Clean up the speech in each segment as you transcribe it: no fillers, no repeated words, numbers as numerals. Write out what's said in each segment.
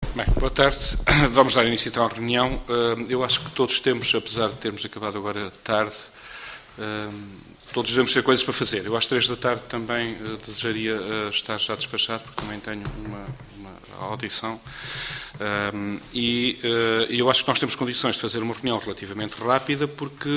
Bem, boa tarde. Vamos dar início então à reunião. Eu acho que todos temos, apesar de termos acabado agora tarde, todos devemos ter coisas para fazer. Eu às 3 da tarde também desejaria estar já despachado, porque também tenho uma audição. E eu acho que nós temos condições de fazer uma reunião relativamente rápida, porque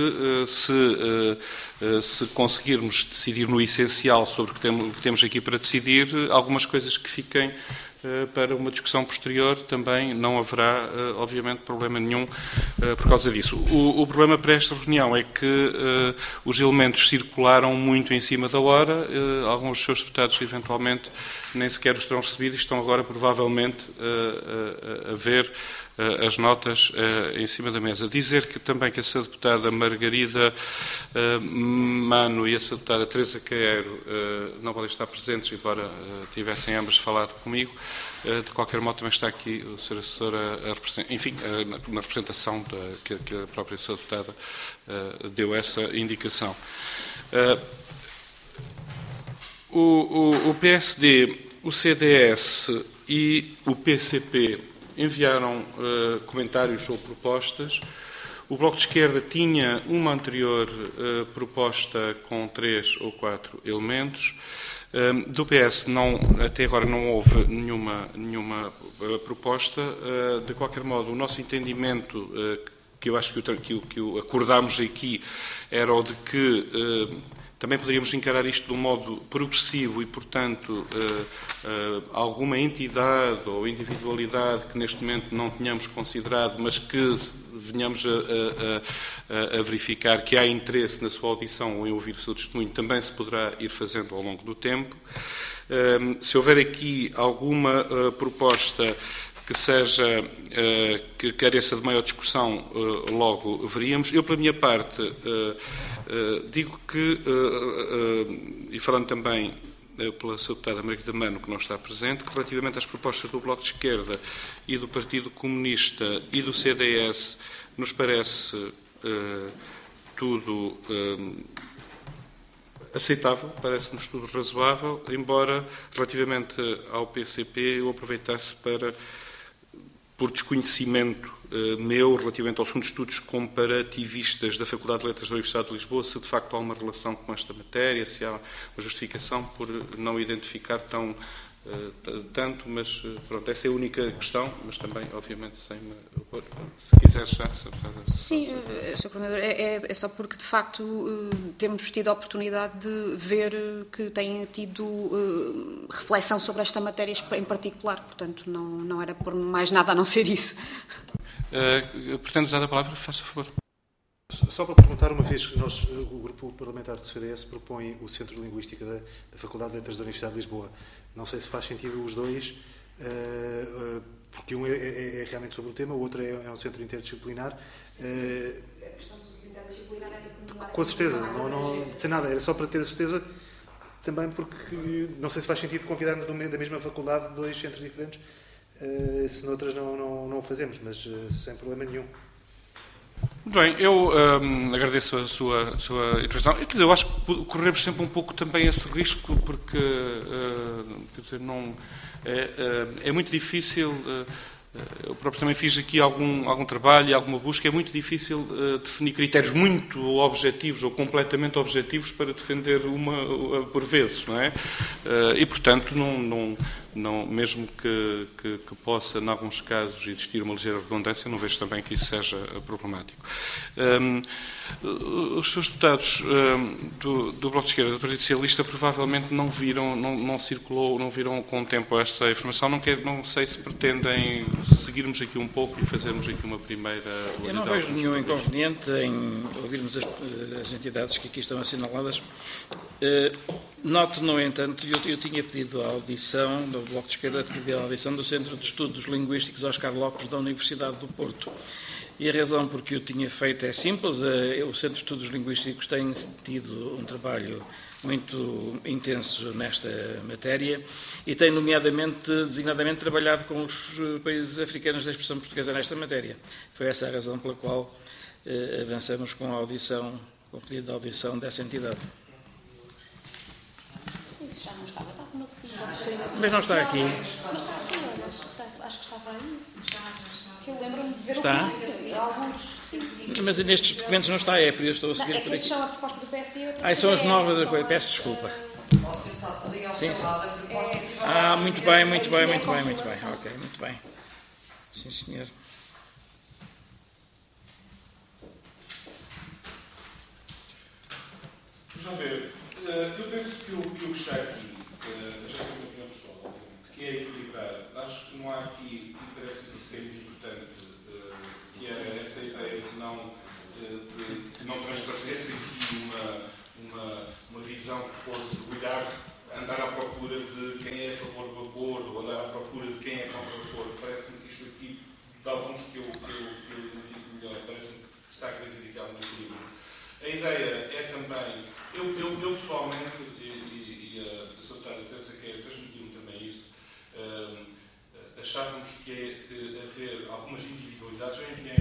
se conseguirmos decidir no essencial sobre o que temos aqui para decidir, algumas coisas que fiquem para uma discussão posterior também não haverá, obviamente, problema nenhum por causa disso. O problema para esta reunião é que os elementos circularam muito em cima da hora, alguns dos seus deputados, eventualmente, nem sequer os terão recebido e estão agora, provavelmente, a ver as notas em cima da mesa. Dizer que também que a Sra. Deputada Margarida Mano e a Sra. Deputada Teresa Queiro não podem estar presentes, embora tivessem ambas falado comigo. De qualquer modo, também está aqui o Sr. Assessor na representação que a própria Sra. Deputada deu essa indicação. O PSD, o CDS e o PCP enviaram comentários ou propostas. O Bloco de Esquerda tinha uma anterior proposta com 3 ou 4 elementos. Do PS, até agora não houve nenhuma proposta. De qualquer modo, o nosso entendimento, que eu acho que o acordámos aqui, era o de que também poderíamos encarar isto de um modo progressivo e, portanto, alguma entidade ou individualidade que neste momento não tínhamos considerado, mas que venhamos a verificar que há interesse na sua audição ou em ouvir o seu testemunho, também se poderá ir fazendo ao longo do tempo. Se houver aqui alguma proposta que que careça de maior discussão, logo veríamos. Eu, pela minha parte, digo que, e falando também pela Sra. Deputada Margarida Mano, que não está presente, que relativamente às propostas do Bloco de Esquerda e do Partido Comunista e do CDS, nos parece tudo aceitável, parece-nos tudo razoável, embora, relativamente ao PCP, eu aproveitasse para, por desconhecimento meu, relativamente aos segundo estudos comparativistas da Faculdade de Letras da Universidade de Lisboa, se de facto há uma relação com esta matéria, se há uma justificação por não identificar tanto, mas pronto, essa é a única questão, mas também, obviamente, sem me opor. Se quiser já... Sim, Sr. Coordenador, é só porque, de facto, temos tido a oportunidade de ver que têm tido reflexão sobre esta matéria em particular, portanto, não era por mais nada a não ser isso. Pretendo usar a palavra? Faça favor. Só para perguntar, uma vez que o Grupo Parlamentar do CDS propõe o Centro de Linguística da Faculdade de Letras da Universidade de Lisboa, não sei se faz sentido os dois, porque um é realmente sobre o tema, o outro é um centro interdisciplinar. A questão do interdisciplinar é para continuar... Com certeza, não sei nada, era só para ter a certeza, também porque não sei se faz sentido convidarmos da mesma faculdade dois centros diferentes, se noutras não o fazemos, mas sem problema nenhum. Bem, eu agradeço a sua intervenção. Quer dizer, eu acho que corremos sempre um pouco também esse risco, porque quer dizer, é muito difícil. Eu próprio também fiz aqui algum trabalho e alguma busca. É muito difícil definir critérios muito objetivos ou completamente objetivos para defender uma por vezes, não é? E, portanto, não, mesmo que possa, em alguns casos, existir uma ligeira redundância, não vejo também que isso seja problemático. Os seus deputados do Bloco de Esquerda e do Partido Socialista provavelmente não viram, não circulou, não viram com o tempo esta informação. Não sei se pretendem seguirmos aqui um pouco e fazermos aqui uma primeira... Eu não vejo nenhum inconveniente em ouvirmos as entidades que aqui estão assinaladas. Noto, no entanto, eu tinha pedido a audição do Bloco de Esquerda, pedi a audição do Centro de Estudos Linguísticos Oscar Lopes da Universidade do Porto. E a razão por que eu tinha feito é simples. O Centro de Estudos Linguísticos tem tido um trabalho muito intenso nesta matéria e tem, designadamente, trabalhado com os países africanos da expressão portuguesa nesta matéria. Foi essa a razão pela qual avançamos com o pedido de audição dessa entidade. Isso já não estava no Mas não está aqui. Mas está aqui, acho que está Que eu lembro-me de ver Está? alguns, sim. Mas nestes documentos não está, é por isso estou a seguir É por que estes aqui. são a proposta do PSD e outra do São as CDS, novas, são peço desculpa. Posso tentar pedir ao Sim, sim. lado a proposta que tive Muito bem, muito bem, é muito bem, muito bem. compilação. Ok, muito bem. Sim, senhor. Vamos lá ver. Eu penso que o que está aqui, já sei uma opinião pessoal, obviamente, que é equilibrar. Acho que não há aqui, e parece que isso é muito importante, que era essa ideia de não transparecesse aqui uma visão que fosse andar à procura de quem é a favor do acordo, ou andar à procura de quem é contra o acordo. Parece-me que isto aqui, de alguns que eu identifico melhor, parece-me que está a querer dedicar um equilíbrio. A ideia é também, eu pessoalmente, e a secretária Teresa Queira transmitiu-me também isso, achávamos que haver algumas individualidades, eu enviei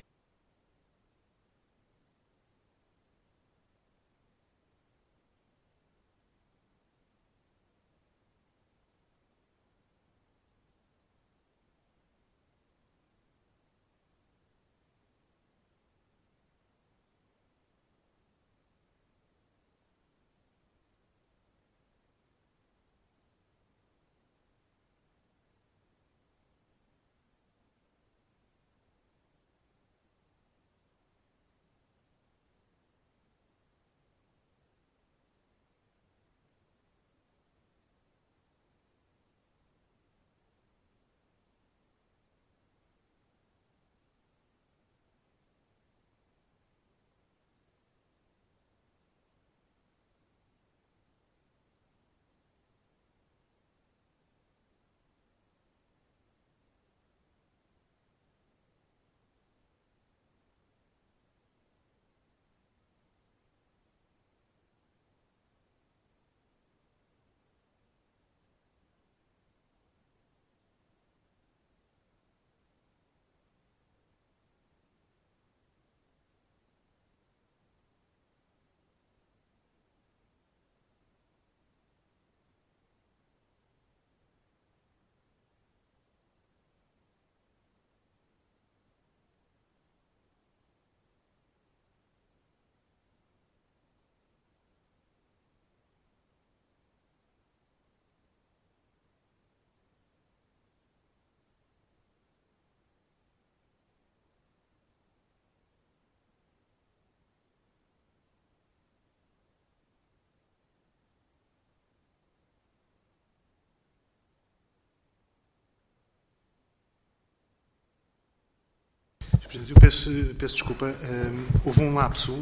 Eu peço desculpa. Houve um lapso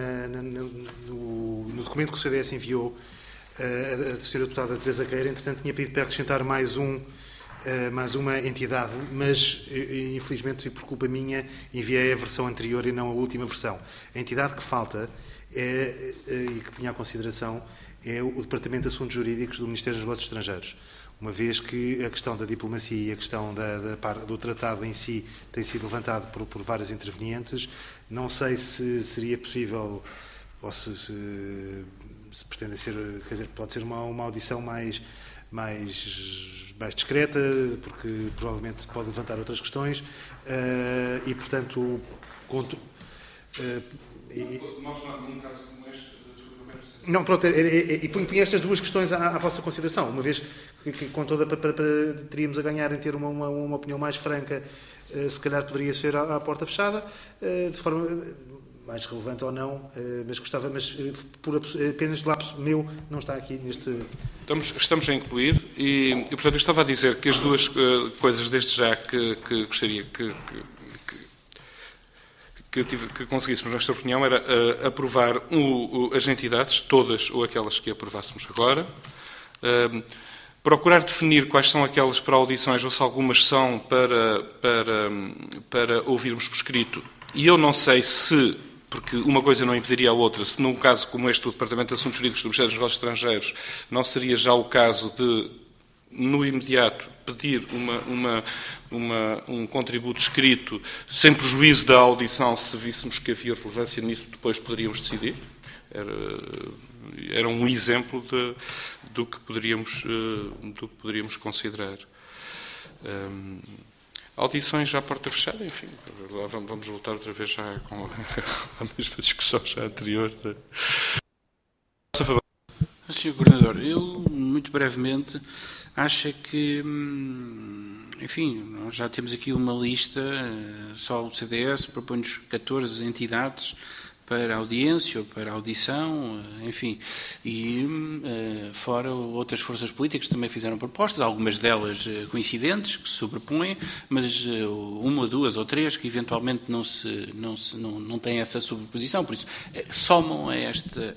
no documento que o CDS enviou. A senhora deputada Teresa Queira, entretanto, tinha pedido para acrescentar mais uma entidade, mas, infelizmente, e por culpa minha, enviei a versão anterior e não a última versão. A entidade que falta e que punha à consideração é o Departamento de Assuntos Jurídicos do Ministério dos Negócios Estrangeiros. Uma vez que a questão da diplomacia e a questão do tratado em si tem sido levantado por vários intervenientes, não sei se seria possível ou se pretende ser, quer dizer, pode ser uma audição mais discreta, porque provavelmente pode levantar outras questões e, portanto, nós, num caso como este, não, pronto, e punha estas duas questões à vossa consideração, uma vez que com toda teríamos a ganhar em ter uma opinião mais franca, se calhar poderia ser à porta fechada, de forma mais relevante ou não, mas gostava, mas por apenas de lapso meu, não está aqui neste... Estamos a incluir e, portanto, eu estava a dizer que as duas coisas desde já que gostaria que conseguíssemos nesta opinião era aprovar as entidades, todas ou aquelas que aprovássemos agora, procurar definir quais são aquelas para audições ou se algumas são para ouvirmos por escrito. E eu não sei se, porque uma coisa não impediria a outra, se num caso como este do Departamento de Assuntos Jurídicos do Ministério dos Negócios Estrangeiros não seria já o caso de, no imediato, pedir um contributo escrito, sem prejuízo da audição, se víssemos que havia relevância nisso, depois poderíamos decidir. Era um exemplo do que poderíamos considerar. Audições já à porta fechada, enfim, lá vamos voltar outra vez já com a mesma discussão já anterior. Sr. Coordenador, eu, muito brevemente, acho que, enfim, nós já temos aqui uma lista, só o CDS propõe-nos 14 entidades para audiência ou para audição, enfim, e fora outras forças políticas também fizeram propostas, algumas delas coincidentes, que se sobrepõem, mas uma, duas ou três que eventualmente não têm essa sobreposição, por isso somam a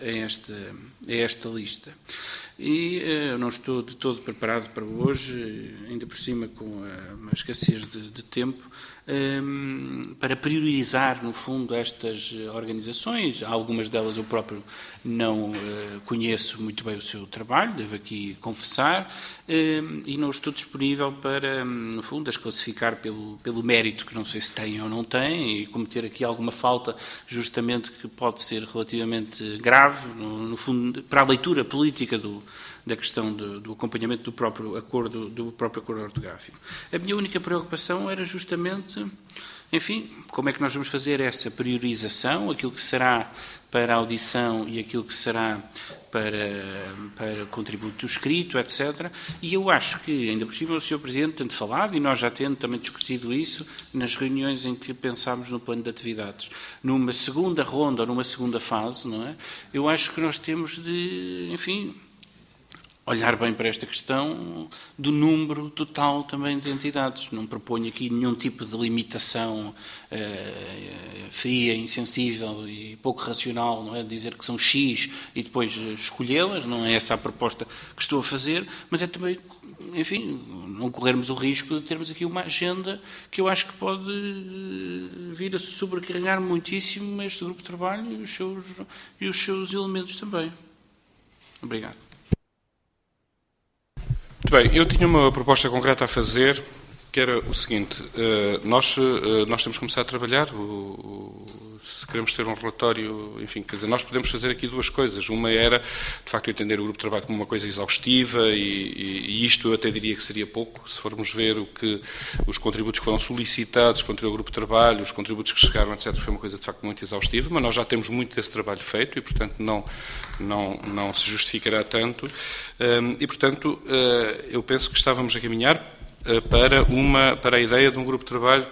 esta lista. E eu não estou de todo preparado para hoje, ainda por cima com a escassez de tempo, para priorizar, no fundo, estas organizações. Algumas delas eu próprio não conheço muito bem o seu trabalho, devo aqui confessar, e não estou disponível para, no fundo, as classificar pelo mérito, que não sei se têm ou não têm, e cometer aqui alguma falta, justamente, que pode ser relativamente grave, no fundo, para a leitura política da questão do acompanhamento do próprio acordo ortográfico. A minha única preocupação era justamente, enfim, como é que nós vamos fazer essa priorização, aquilo que será para a audição e aquilo que será para contributo escrito, etc. E eu acho que, ainda por cima, o Sr. Presidente tem falado, e nós já temos também discutido isso nas reuniões em que pensámos no plano de atividades. Numa segunda ronda ou numa segunda fase, não é? Eu acho que nós temos de, enfim, olhar bem para esta questão do número total também de entidades. Não proponho aqui nenhum tipo de limitação fria, insensível e pouco racional, não é? Dizer que são X e depois escolhê-las, não é essa a proposta que estou a fazer, mas é também, enfim, não corrermos o risco de termos aqui uma agenda que eu acho que pode vir a sobrecarregar muitíssimo este grupo de trabalho e os seus elementos também. Obrigado. Muito bem, eu tinha uma proposta concreta a fazer, que era o seguinte, nós temos que começar a trabalhar, se queremos ter um relatório, enfim, quer dizer, nós podemos fazer aqui duas coisas. Uma era, de facto, entender o grupo de trabalho como uma coisa exaustiva e isto eu até diria que seria pouco, se formos ver os contributos que foram solicitados contra o grupo de trabalho, os contributos que chegaram, etc., foi uma coisa, de facto, muito exaustiva, mas nós já temos muito desse trabalho feito e, portanto, não se justificará tanto. E, portanto, eu penso que estávamos a caminhar para a ideia de um grupo de trabalho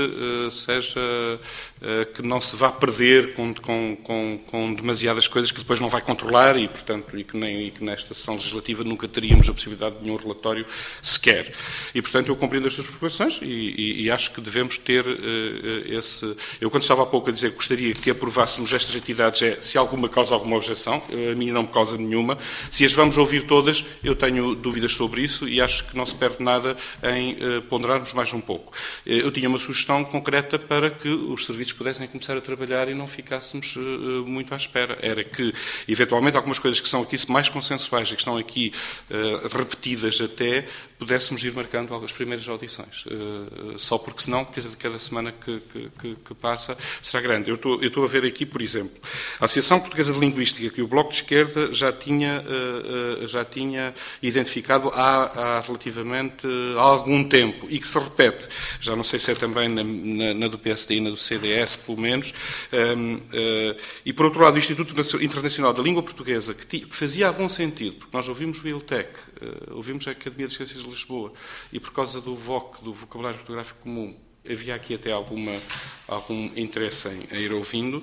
que não se vá perder com demasiadas coisas que depois não vai controlar e, portanto, e que nesta sessão legislativa nunca teríamos a possibilidade de nenhum relatório sequer. E, portanto, eu compreendo as suas preocupações e acho que devemos ter esse... Eu, quando estava há pouco a dizer que gostaria que aprovássemos estas entidades, se alguma causa alguma objeção, a mim não me causa nenhuma. Se as vamos ouvir todas, eu tenho dúvidas sobre isso e acho que não se perde nada em ponderarmos mais um pouco. Eu tinha uma sugestão concreta para que os serviços pudessem começar a trabalhar e não ficássemos muito à espera. Era que, eventualmente, algumas coisas que são aqui mais consensuais e que estão aqui repetidas até, pudéssemos ir marcando as primeiras audições. Só porque senão, cada semana que passa, será grande. Eu estou a ver aqui, por exemplo, a Associação Portuguesa de Linguística, que o Bloco de Esquerda já tinha identificado há relativamente algum tempo e que se repete, já não sei se é também na do PSD e na do CDS, pelo menos, e por outro lado o Instituto Internacional da Língua Portuguesa, que fazia algum sentido, porque nós ouvimos o ILTEC, ouvimos a Academia de Ciências de Lisboa, e por causa do VOC, do Vocabulário Ortográfico Comum, havia aqui até algum interesse em ir ouvindo,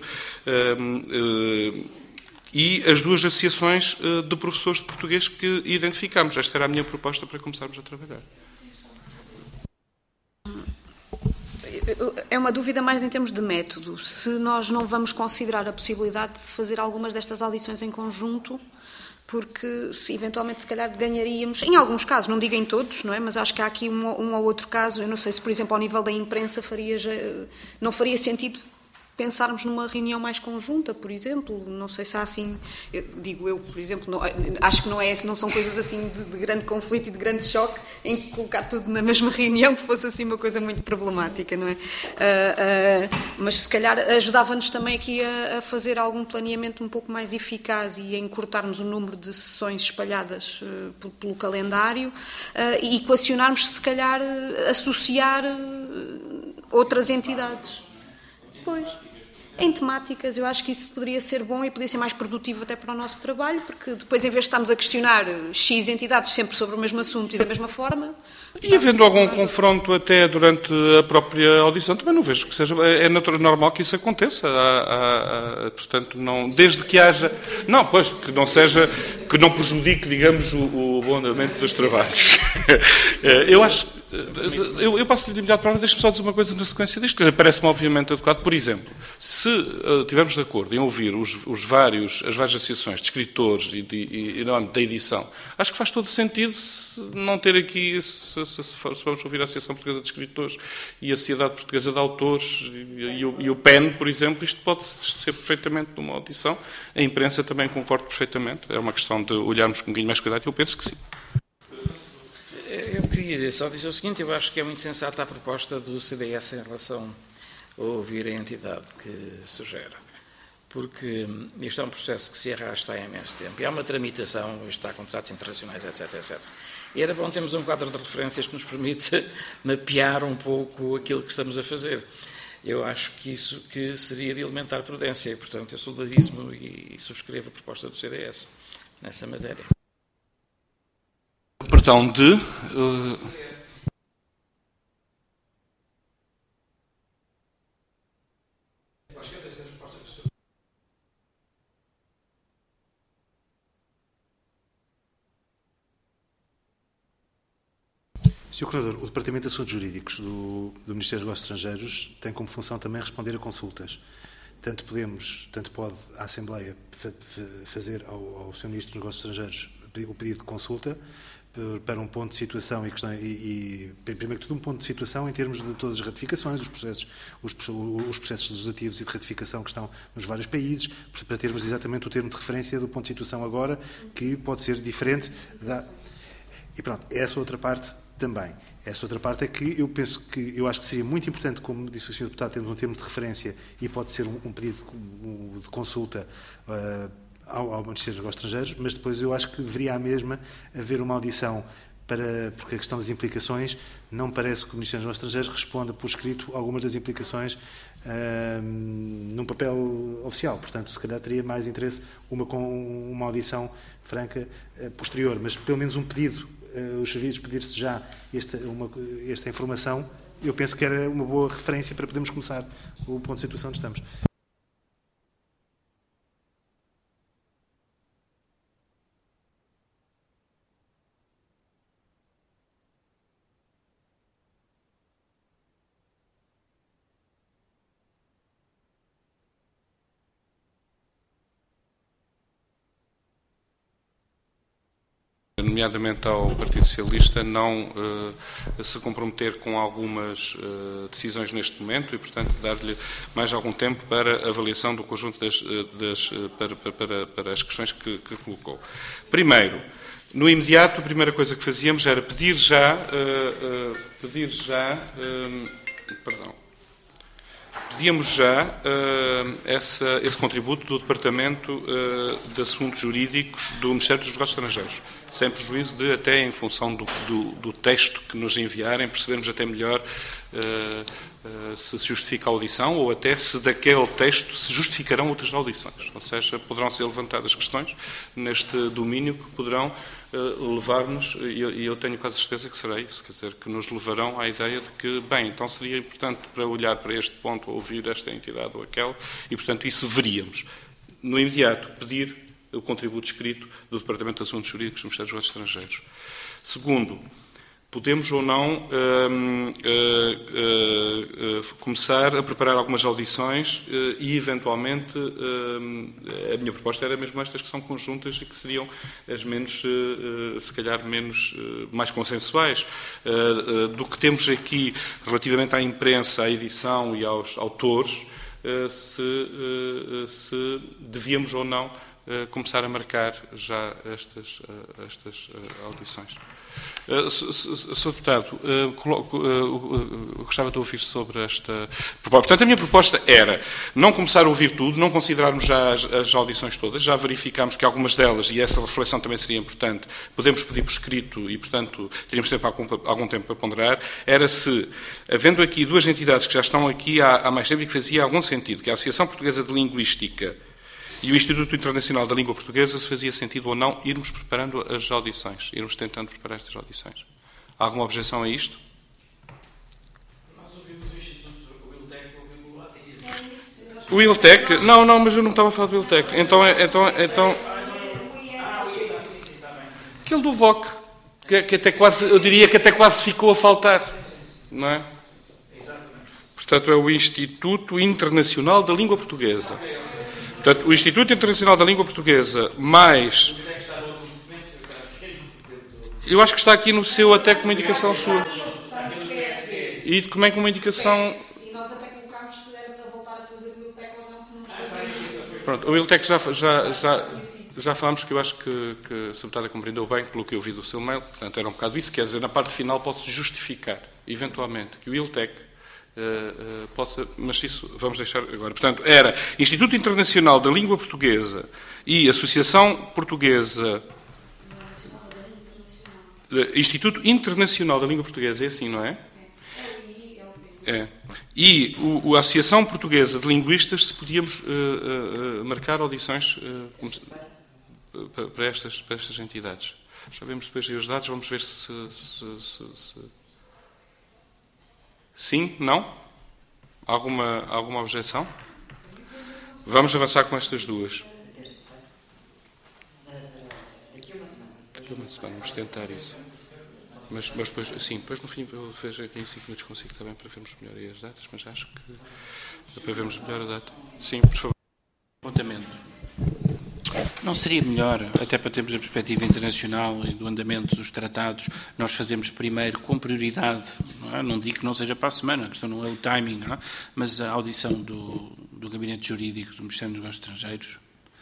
e as duas associações de professores de português que identificámos. Esta era a minha proposta para começarmos a trabalhar. É uma dúvida mais em termos de método. Se nós não vamos considerar a possibilidade de fazer algumas destas audições em conjunto, porque eventualmente se calhar ganharíamos, em alguns casos, não digo em todos, não é? Mas acho que há aqui um ou outro caso, eu não sei se, por exemplo, ao nível da imprensa não faria sentido pensarmos numa reunião mais conjunta, por exemplo. Não sei se há assim, eu, por exemplo, acho que não são coisas assim de grande conflito e de grande choque em que colocar tudo na mesma reunião que fosse assim uma coisa muito problemática, não é? Mas se calhar ajudava-nos também aqui a fazer algum planeamento um pouco mais eficaz e a encurtarmos o número de sessões espalhadas pelo calendário e equacionarmos, se calhar, associar outras entidades. Pois, em temáticas, eu acho que isso poderia ser bom e poderia ser mais produtivo até para o nosso trabalho, porque depois, em vez de estarmos a questionar X entidades sempre sobre o mesmo assunto e da mesma forma... E havendo algum confronto até durante a própria audição, também não vejo que seja... É normal que isso aconteça. Portanto, não, desde que haja... Não, pois, que não seja... Que não prejudique, digamos, o bom andamento dos trabalhos. Eu acho... Eu passo-lhe de imediato para deixe-me só dizer uma coisa na sequência disto, que parece-me obviamente adequado. Por exemplo, se estivermos de acordo em ouvir as várias associações de escritores e da edição, acho que faz todo sentido não ter aqui, se vamos ouvir a Associação Portuguesa de Escritores e a Sociedade Portuguesa de Autores e o PEN, por exemplo, isto pode ser perfeitamente numa audição. A imprensa também concorda perfeitamente. É uma questão de olharmos com um bocadinho mais cuidado e eu penso que sim. Eu queria só dizer o seguinte, eu acho que é muito sensata a proposta do CDS em relação a ouvir a entidade que sugere, porque isto é um processo que se arrasta há imenso tempo, e há uma tramitação, isto há contratos internacionais, etc, etc. E era bom termos um quadro de referências que nos permite mapear um pouco aquilo que estamos a fazer. Eu acho que isso que seria de elementar prudência, e portanto eu solidarizo-me e subscrevo a proposta do CDS nessa matéria. Perdão de... Sr. Coordenador, o Departamento de Assuntos Jurídicos do Ministério dos Negócios Estrangeiros tem como função também responder a consultas. Tanto pode a Assembleia fazer ao Sr. Ministro dos Negócios Estrangeiros o pedido de consulta para um ponto de situação primeiro que tudo, um ponto de situação em termos de todas as ratificações, os processos legislativos e de ratificação que estão nos vários países, para termos exatamente o termo de referência do ponto de situação agora, que pode ser diferente da... E pronto, essa outra parte também. Essa outra parte é que eu acho que seria muito importante, como disse o Sr. Deputado, termos um termo de referência e pode ser um pedido de consulta ao Ministério dos Negócios Estrangeiros, mas depois eu acho que deveria à mesma haver uma audição porque a questão das implicações não parece que o Ministério dos Negócios Estrangeiros responda por escrito algumas das implicações num papel oficial. Portanto, se calhar teria mais interesse com uma audição franca posterior, mas pelo menos um pedido, os serviços pedir-se já esta informação, eu penso que era uma boa referência para podermos começar o ponto de situação onde estamos. Nomeadamente ao Partido Socialista, não se comprometer com algumas decisões neste momento e, portanto, dar-lhe mais algum tempo para a avaliação do conjunto para as questões que colocou. Primeiro, no imediato, a primeira coisa que fazíamos era pedir já pedíamos já esse contributo do Departamento de Assuntos Jurídicos do Ministério dos Negócios Estrangeiros, sem prejuízo de, até em função do texto que nos enviarem, percebermos até melhor se justifica a audição ou até se daquele texto se justificarão outras audições. Ou seja, poderão ser levantadas questões neste domínio que poderão levar-nos, e eu tenho quase certeza que será isso, quer dizer, que nos levarão à ideia de que, bem, então seria importante para olhar para este ponto, ouvir esta entidade ou aquela, e, portanto, isso veríamos. No imediato, pedir o contributo escrito do Departamento de Assuntos Jurídicos do Ministério dos Negócios Estrangeiros. Segundo, podemos ou não começar a preparar algumas audições e, eventualmente, a minha proposta era mesmo estas que são conjuntas e que seriam as menos, se calhar, mais consensuais. Do que temos aqui relativamente à imprensa, à edição e aos autores, se devíamos ou não começar a marcar já estas audições. Sr. Deputado, gostava de ouvir sobre esta proposta. Portanto, a minha proposta era não começar a ouvir tudo, não considerarmos já as audições todas, já verificámos que algumas delas, e essa reflexão também seria importante, podemos pedir por escrito e, portanto, teríamos algum tempo para ponderar, era se, havendo aqui duas entidades que já estão aqui há mais tempo e que fazia algum sentido, que é a Associação Portuguesa de Linguística e o Instituto Internacional da Língua Portuguesa, se fazia sentido ou não irmos preparando as audições, irmos tentando preparar estas audições. Há alguma objeção a isto? Nós ouvimos o Instituto, o ILTEC, ouvimos lá dias. O ILTEC? Não, mas eu não estava a falar do ILTEC. Então aquele do VOC, que até quase, eu diria que até quase ficou a faltar, não é? Portanto, é o Instituto Internacional da Língua Portuguesa. Portanto, o Instituto Internacional da Língua Portuguesa, mais... Eu acho que está aqui no seu, até com uma indicação sua. E também com uma indicação... E nós até colocámos se era para voltar a fazer o ILTEC ou não, que não nos fazemos. Pronto, o ILTEC já falámos que eu acho que a deputada compreendeu bem, pelo que eu vi do seu mail, portanto era um bocado isso, quer dizer, na parte final pode-se justificar, eventualmente, que o ILTEC possa, mas isso vamos deixar agora. Portanto, era Instituto Internacional da Língua Portuguesa e Associação Portuguesa... Instituto Internacional da Língua Portuguesa, é assim, não é? É. E a Associação Portuguesa de Linguistas, se podíamos marcar audições para estas entidades. Já vemos depois aí os dados, vamos ver se... Sim? Não? Alguma objeção? Vamos avançar com estas duas. Daqui a uma semana, vamos tentar isso. Mas depois, sim, depois no fim, eu vejo aqui em 5 minutos consigo também para vermos melhor aí as datas, mas acho que é para vermos melhor a data. Sim, por favor. Apontamento. Não seria melhor, até para termos a perspectiva internacional e do andamento dos tratados, nós fazemos primeiro com prioridade, não digo que não seja para a semana, a questão não é o timing, não é? Mas a audição do Gabinete Jurídico do Ministério dos Negócios Estrangeiros.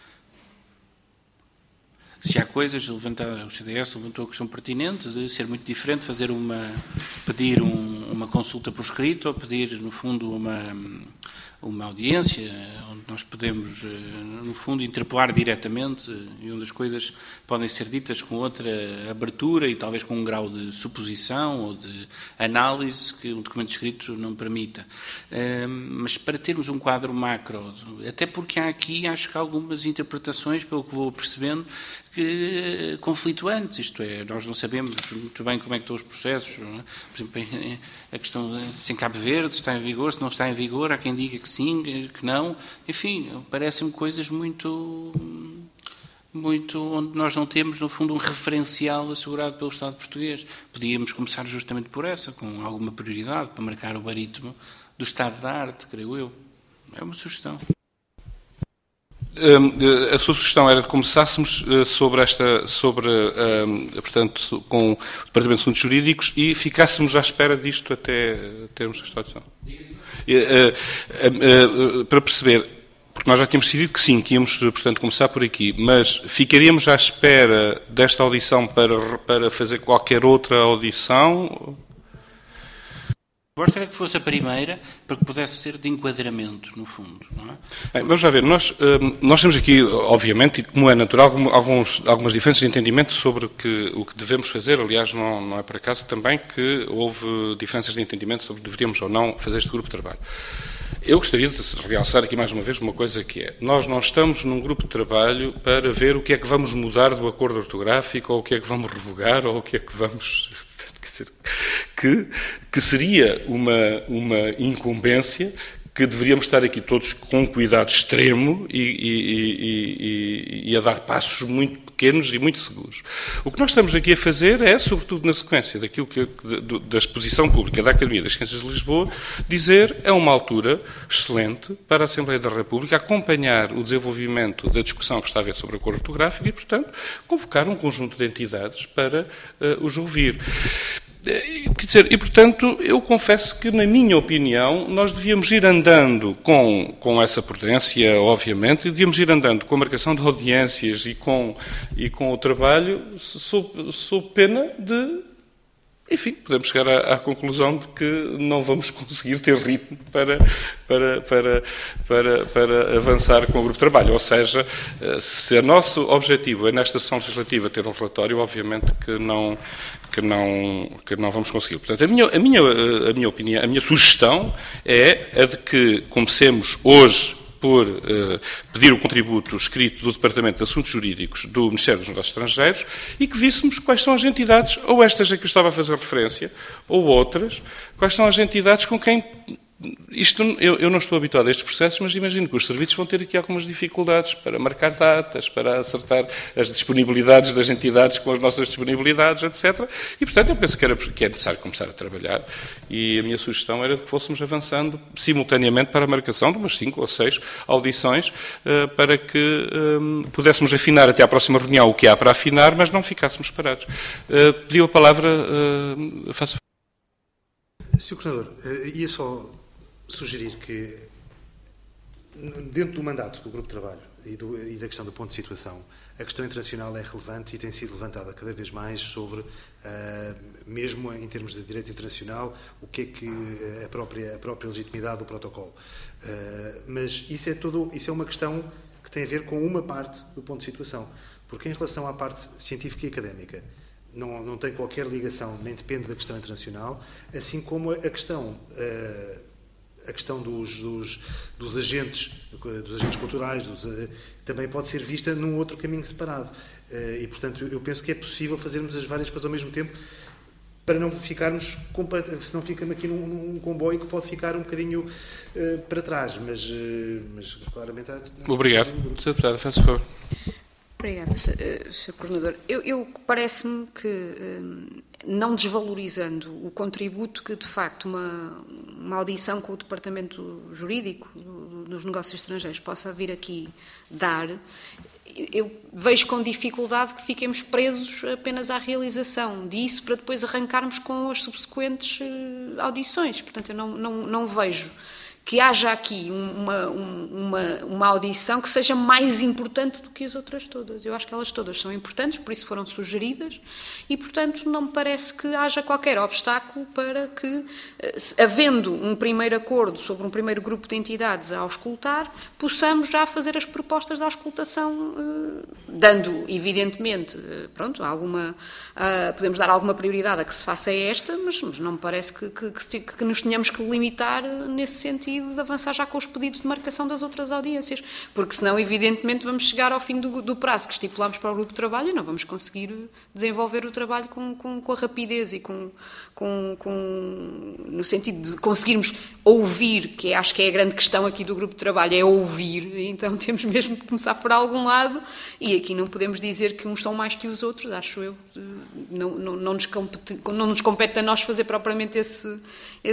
Se há coisas, o CDS levantou a questão pertinente de ser muito diferente, pedir uma consulta por escrito ou pedir, no fundo, uma audiência onde nós podemos, no fundo, interpelar diretamente e onde as coisas podem ser ditas com outra abertura e talvez com um grau de suposição ou de análise que um documento escrito não permita. Mas para termos um quadro macro, até porque há aqui, acho que algumas interpretações, pelo que vou percebendo, que conflituantes, isto é, nós não sabemos muito bem como é que estão os processos, não é? Por exemplo, a questão de se em Cabo Verde está em vigor, se não está em vigor, há quem diga que sim, que não, enfim, parecem-me coisas muito onde nós não temos, no fundo, um referencial assegurado pelo Estado português. Podíamos começar justamente por essa, com alguma prioridade, para marcar o barítono do estado da arte, creio eu. É uma sugestão. A sua sugestão era de começássemos portanto, com o Departamento de Assuntos Jurídicos e ficássemos à espera disto até termos esta audição. Para perceber, porque nós já tínhamos decidido que sim, que íamos, portanto, começar por aqui, mas ficaríamos à espera desta audição para fazer qualquer outra audição? Gostaria que fosse a primeira, para que pudesse ser de enquadramento, no fundo. Não é? Bem, vamos lá ver. Nós temos aqui, obviamente, e como é natural, algumas diferenças de entendimento sobre o que devemos fazer. Aliás, não é por acaso também que houve diferenças de entendimento sobre deveríamos ou não fazer este grupo de trabalho. Eu gostaria de realçar aqui mais uma vez uma coisa que é, nós não estamos num grupo de trabalho para ver o que é que vamos mudar do acordo ortográfico, ou o que é que vamos revogar, ou o que é que vamos... Que seria uma incumbência que deveríamos estar aqui todos com cuidado extremo e a dar passos muito pequenos e muito seguros. O que nós estamos aqui a fazer é, sobretudo na sequência daquilo da exposição pública da Academia das Ciências de Lisboa, dizer é uma altura excelente para a Assembleia da República acompanhar o desenvolvimento da discussão que está a haver sobre o acordo ortográfico e, portanto, convocar um conjunto de entidades para os ouvir. Quer dizer, e portanto, eu confesso que, na minha opinião, nós devíamos ir andando com essa prudência, obviamente, e devíamos ir andando com a marcação de audiências e com o trabalho, sob pena de, enfim, podemos chegar à conclusão de que não vamos conseguir ter ritmo para avançar com o grupo de trabalho. Ou seja, se o nosso objetivo é, nesta sessão legislativa, ter um relatório, obviamente que não vamos conseguir. Portanto, a minha opinião, a minha sugestão é a de que comecemos hoje por pedir o contributo escrito do Departamento de Assuntos Jurídicos do Ministério dos Negócios Estrangeiros e que víssemos quais são as entidades, ou estas a que eu estava a fazer referência, ou outras, quais são as entidades com quem... Eu não estou habituado a estes processos, mas imagino que os serviços vão ter aqui algumas dificuldades para marcar datas, para acertar as disponibilidades das entidades com as nossas disponibilidades, etc. E, portanto, eu penso que é necessário começar a trabalhar e a minha sugestão era que fôssemos avançando simultaneamente para a marcação de umas 5 ou 6 audições para que pudéssemos afinar até à próxima reunião o que há para afinar, mas não ficássemos parados. Pediu a palavra... Faça. Sr. Coordenador, ia só sugerir que, dentro do mandato do Grupo de Trabalho e da questão do ponto de situação, a questão internacional é relevante e tem sido levantada cada vez mais sobre, mesmo em termos de direito internacional, o que é que a própria legitimidade do protocolo. Mas isso é uma questão que tem a ver com uma parte do ponto de situação, porque em relação à parte científica e académica, não tem qualquer ligação, nem depende da questão internacional, assim como a questão dos agentes culturais, também pode ser vista num outro caminho separado. E, portanto, eu penso que é possível fazermos as várias coisas ao mesmo tempo para não ficarmos, senão ficamos aqui num comboio que pode ficar um bocadinho para trás, mas claramente... Obrigado. Sr. Deputado, faça favor. Obrigada, Sr. Coordenador. Eu parece-me que, não desvalorizando o contributo que, de facto, uma audição com o Departamento Jurídico dos Negócios Estrangeiros possa vir aqui dar, eu vejo com dificuldade que fiquemos presos apenas à realização disso para depois arrancarmos com as subsequentes audições. Portanto, eu não vejo que haja aqui uma audição que seja mais importante do que as outras todas. Eu acho que elas todas são importantes, por isso foram sugeridas, e, portanto, não me parece que haja qualquer obstáculo para que, havendo um primeiro acordo sobre um primeiro grupo de entidades a auscultar, possamos já fazer as propostas de auscultação, dando, evidentemente, podemos dar alguma prioridade a que se faça esta, mas não me parece que nos tenhamos que limitar nesse sentido de avançar já com os pedidos de marcação das outras audiências, porque senão, evidentemente, vamos chegar ao fim do prazo que estipulámos para o grupo de trabalho e não vamos conseguir desenvolver o trabalho com a rapidez e no sentido de conseguirmos ouvir, que acho que é a grande questão aqui do grupo de trabalho, é ouvir, então temos mesmo de começar por algum lado, e aqui não podemos dizer que uns são mais que os outros, acho eu. Não nos compete a nós fazer propriamente esse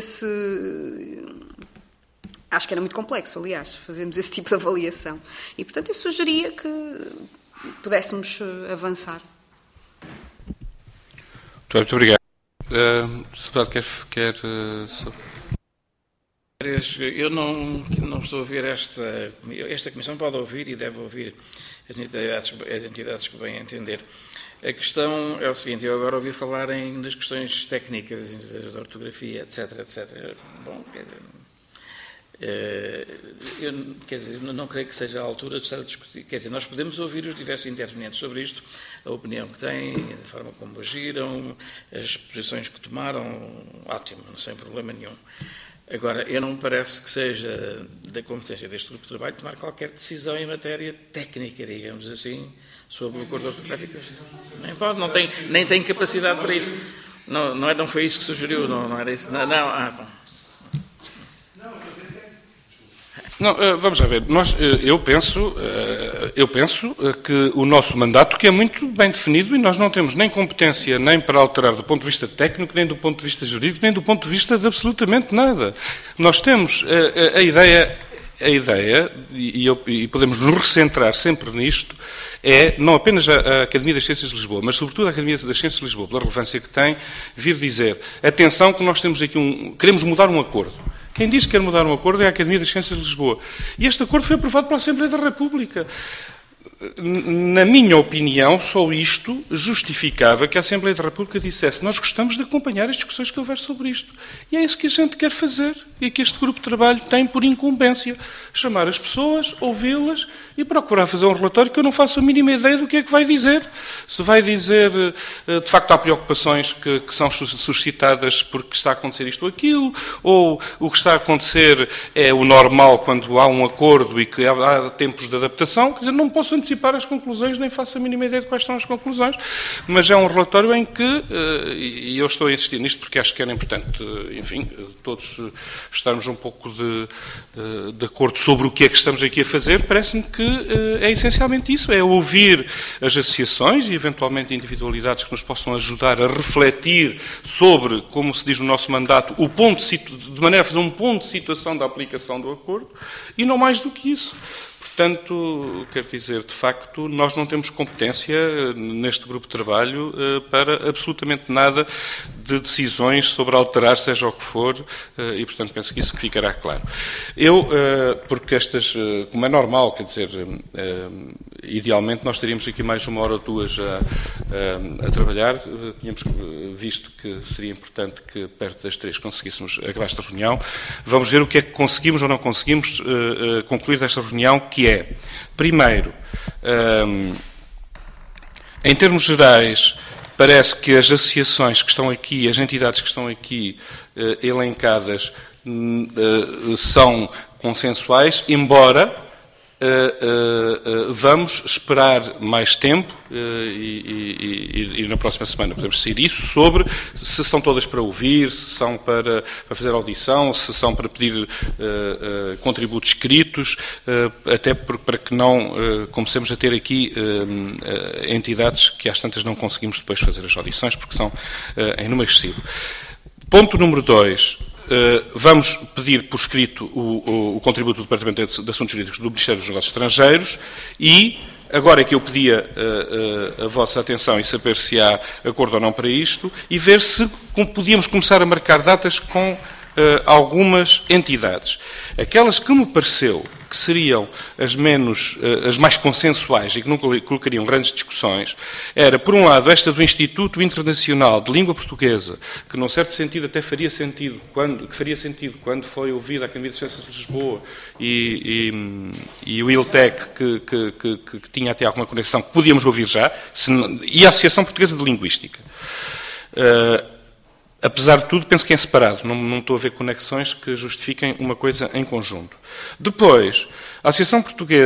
acho que era muito complexo, aliás, fazermos esse tipo de avaliação. E, portanto, eu sugeria que pudéssemos avançar. Muito obrigado. Deputado, quer Eu não estou a ouvir esta comissão, pode ouvir e deve ouvir as entidades que bem entender. A questão é o seguinte, eu agora ouvi falar das questões técnicas, da ortografia, etc, etc. Bom, eu não creio que seja a altura de estar a discutir. Quer dizer, nós podemos ouvir os diversos intervenientes sobre isto, a opinião que têm, a forma como agiram, as posições que tomaram, ótimo, sem problema nenhum. Agora, eu não me parece que seja da competência deste grupo de trabalho tomar qualquer decisão em matéria técnica, digamos assim, sobre o acordo ortográfico. Nem pode, nem tem capacidade para isso. Não foi isso que sugeriu, não era isso. Bom. Não, vamos lá ver. Eu penso que o nosso mandato que é muito bem definido e nós não temos nem competência nem para alterar do ponto de vista técnico, nem do ponto de vista jurídico, nem do ponto de vista de absolutamente nada. Nós temos a ideia a ideia, e podemos nos recentrar sempre nisto, é não apenas a Academia das Ciências de Lisboa, mas sobretudo a Academia das Ciências de Lisboa, pela relevância que tem, vir dizer, atenção que nós temos aqui queremos mudar um acordo. Quem diz que quer mudar um acordo é a Academia das Ciências de Lisboa. E este acordo foi aprovado pela Assembleia da República. Na minha opinião, só isto justificava que a Assembleia da República dissesse: nós gostamos de acompanhar as discussões que houver sobre isto. E é isso que a gente quer fazer e que este grupo de trabalho tem por incumbência. Chamar as pessoas, ouvi-las e procurar fazer um relatório que eu não faço a mínima ideia do que é que vai dizer. Se vai dizer, de facto, há preocupações que são suscitadas porque está a acontecer isto ou aquilo, ou o que está a acontecer é o normal quando há um acordo e que há tempos de adaptação. Quer dizer, não posso antecipar as conclusões, nem faço a mínima ideia de quais são as conclusões, mas é um relatório em que, e eu estou a insistir nisto porque acho que era importante, enfim, todos estarmos um pouco de acordo sobre o que é que estamos aqui a fazer. Parece-me que é essencialmente isso, é ouvir as associações e eventualmente individualidades que nos possam ajudar a refletir sobre, como se diz no nosso mandato, o ponto de maneira a fazer um ponto de situação da aplicação do acordo, e não mais do que isso. Portanto, quero dizer, de facto, nós não temos competência neste grupo de trabalho para absolutamente nada de decisões sobre alterar, seja o que for, e, portanto, penso que isso ficará claro. Eu, porque estas, como é normal, quer dizer, idealmente nós teríamos aqui mais 1 hora ou 2 a trabalhar, tínhamos visto que seria importante que perto das 3 conseguíssemos acabar esta reunião. Vamos ver o que é que conseguimos ou não conseguimos concluir desta reunião, que é, primeiro, em termos gerais, parece que as associações que estão aqui, as entidades que estão aqui elencadas, são consensuais, embora vamos esperar mais tempo e na próxima semana podemos decidir isso, sobre se são todas para ouvir, se são para fazer audição, se são para pedir contributos escritos, até para que não comecemos a ter aqui entidades que às tantas não conseguimos depois fazer as audições, porque são em número excessivo. Ponto número 2. Vamos pedir por escrito o contributo do Departamento de Assuntos Jurídicos do Ministério dos Negócios Estrangeiros e, agora é que eu pedia a vossa atenção e saber se há acordo ou não para isto, e ver se podíamos começar a marcar datas com algumas entidades. Aquelas que me pareceu que seriam as mais consensuais e que não colocariam grandes discussões, era, por um lado, esta do Instituto Internacional de Língua Portuguesa, que, num certo sentido, até faria sentido quando foi ouvida a Academia de Ciências de Lisboa e o ILTEC, que tinha até alguma conexão, que podíamos ouvir já, e a Associação Portuguesa de Linguística. Apesar de tudo, penso que é separado. Não estou a ver conexões que justifiquem uma coisa em conjunto. Depois, a Associação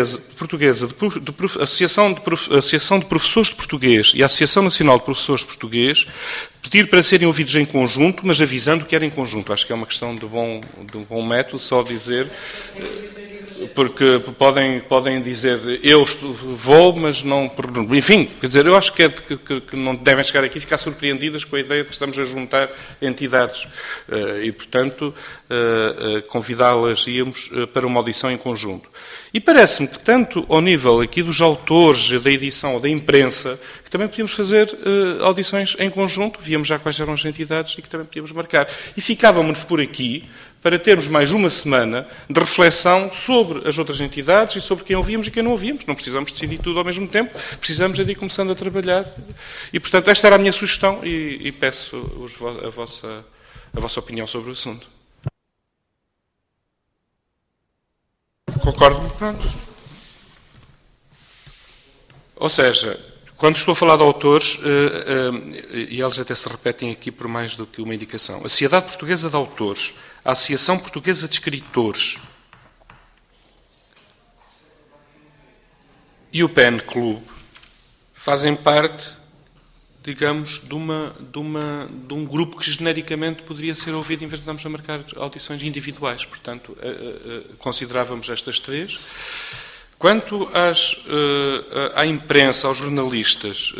Associação de Professores de Português e a Associação Nacional de Professores de Português pedir para serem ouvidos em conjunto, mas avisando que era em conjunto. Acho que é uma questão de bom método, só dizer, porque podem dizer eu vou, mas não... Enfim, quer dizer, eu acho que não devem chegar aqui e ficar surpreendidas com a ideia de que estamos a juntar entidades e, portanto, convidá-las íamos para uma audição em conjunto. E parece-me que, tanto ao nível aqui dos autores, da edição ou da imprensa, que também podíamos fazer audições em conjunto, víamos já quais eram as entidades e que também podíamos marcar. E ficávamos por aqui para termos mais uma semana de reflexão sobre as outras entidades e sobre quem ouvíamos e quem não ouvíamos. Não precisamos decidir tudo ao mesmo tempo, precisamos de ir começando a trabalhar. E, portanto, esta era a minha sugestão e peço a vossa opinião sobre o assunto. Concordo? Pronto. Ou seja, quando estou a falar de autores, e eles até se repetem aqui por mais do que uma indicação, a Sociedade Portuguesa de Autores, a Associação Portuguesa de Escritores e o PEN Club fazem parte, digamos, de um grupo que genericamente poderia ser ouvido em vez de estarmos a marcar audições individuais. Portanto, considerávamos estas 3. Quanto à imprensa, aos jornalistas,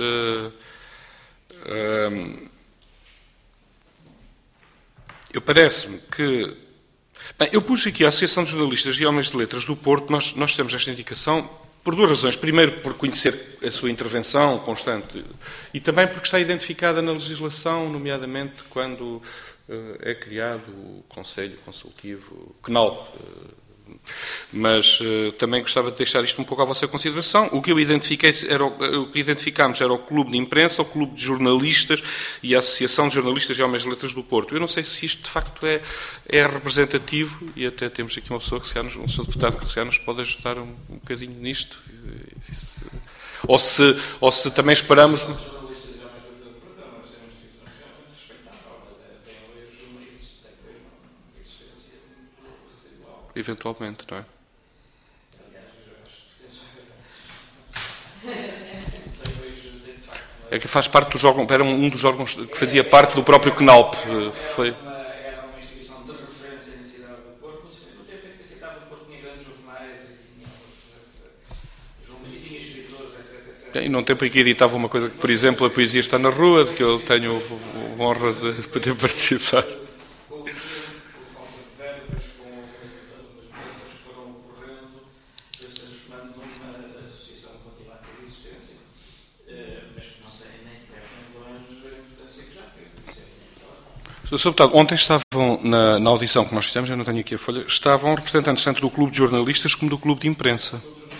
eu parece-me que Bem, eu pus aqui a Associação de Jornalistas e Homens de Letras do Porto. Nós temos esta indicação por duas razões. Primeiro, por conhecer a sua intervenção constante e também porque está identificada na legislação, nomeadamente quando é criado o Conselho Consultivo CNALP. Mas também gostava de deixar isto um pouco à vossa consideração. O que eu identifiquei o que identificámos era o Clube de Imprensa, o Clube de Jornalistas e a Associação de Jornalistas e Homens de Letras do Porto. Eu não sei se isto de facto é representativo e até temos aqui uma pessoa que um senhor deputado que se nos pode ajudar um bocadinho nisto. Ou se também esperamos. Eventualmente, não é? É que faz parte dos órgãos, era um dos órgãos que fazia parte do próprio CNALP. Era uma instituição de referência na cidade do Porto, mas no tempo em que a cidade do Porto tinha grandes jornais e tinha escritores, etc. E num tempo em que editava uma coisa que, por exemplo, a poesia está na rua, de que eu tenho a honra de poder participar. Sr. Deputado, ontem estavam na audição que nós fizemos, eu não tenho aqui a folha, estavam representantes tanto do Clube de Jornalistas como do Clube de Imprensa.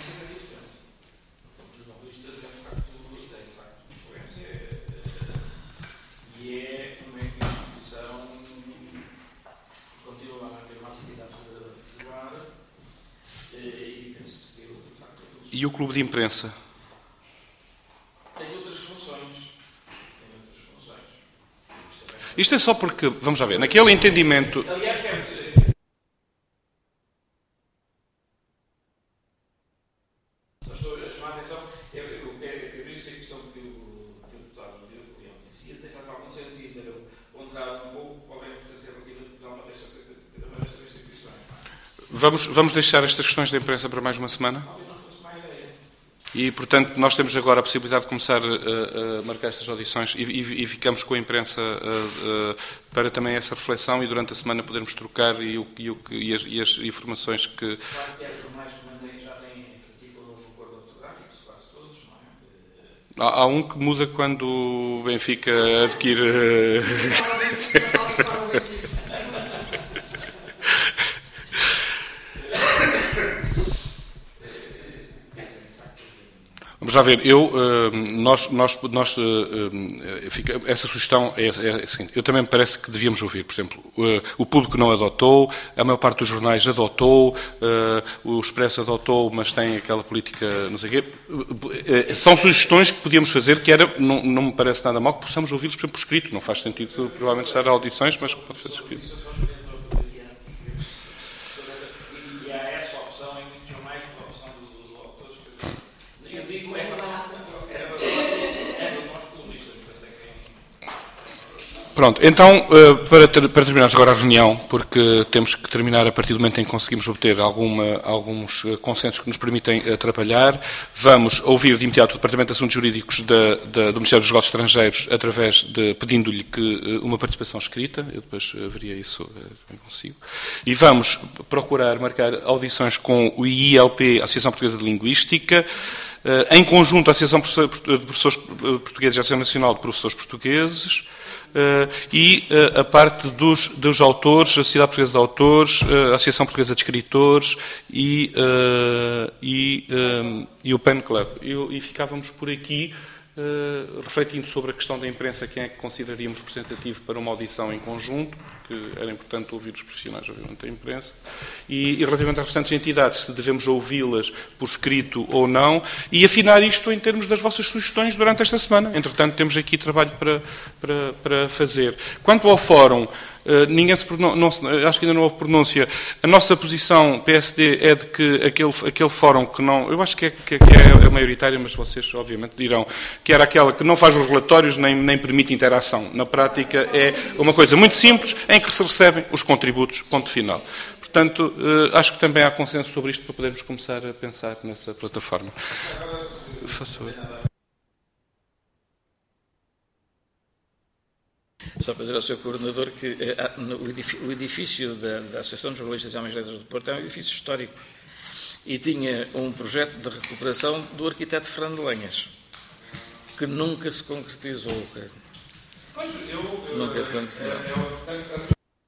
E o Clube de Imprensa? Isto é só porque, vamos lá ver, naquele entendimento... Só estou a chamar a atenção, eu disse que a questão que o deputado Leão dizia tem algum sentido, eu ponderar um pouco qual é a importância relativa de Portugal uma destas instituições. Vamos deixar estas questões da imprensa para mais uma semana? E, portanto, nós temos agora a possibilidade de começar a marcar estas audições e ficamos com a imprensa para também essa reflexão e durante a semana podermos trocar e as informações que... Claro que as jornais que já têm artigo no acordo ortográfico, quase todos, não é? Há um que muda quando o Benfica adquire... Vamos lá ver, essa sugestão é assim, eu também me parece que devíamos ouvir, por exemplo, o público não adotou, a maior parte dos jornais adotou, o Expresso adotou, mas tem aquela política, não sei o quê. São sugestões que podíamos fazer, que não me parece nada mal que possamos ouvi-los, por exemplo, por escrito. Não faz sentido, provavelmente, estar a audições, mas que pode ser escrito. Pronto, então, para terminarmos agora a reunião, porque temos que terminar a partir do momento em que conseguimos obter alguns consensos que nos permitem trabalhar, vamos ouvir de imediato o Departamento de Assuntos Jurídicos do Ministério dos Negócios Estrangeiros, pedindo-lhe uma participação escrita, eu depois veria isso consigo, e vamos procurar marcar audições com o IILP, a Associação Portuguesa de Linguística, em conjunto a Associação de Professores Portugueses e a Associação Nacional de Professores Portugueses, e a parte dos autores, a Sociedade Portuguesa de Autores, a Associação Portuguesa de Escritores e o PEN Club. E ficávamos por aqui, refletindo sobre a questão da imprensa, quem é que consideraríamos representativo para uma audição em conjunto, porque era importante ouvir os profissionais, obviamente, da imprensa, e relativamente às restantes entidades, se devemos ouvi-las por escrito ou não, e afinar isto em termos das vossas sugestões durante esta semana. Entretanto, temos aqui trabalho para fazer. Quanto ao fórum, acho que ainda não houve pronúncia. A nossa posição, PSD, é de que aquele fórum que não... Eu acho que é maioritária, mas vocês, obviamente, dirão que era aquela que não faz os relatórios nem permite interação. Na prática, é uma coisa muito simples, em que se recebem os contributos, ponto final. Portanto, acho que também há consenso sobre isto para podermos começar a pensar nessa plataforma. Só para dizer ao Sr. Coordenador que o edifício da Associação de Jornalistas e Homens de Letras do Porto é um edifício histórico e tinha um projeto de recuperação do arquiteto Fernando Lenhas, que nunca se concretizou. Pois, Nunca se concretizou.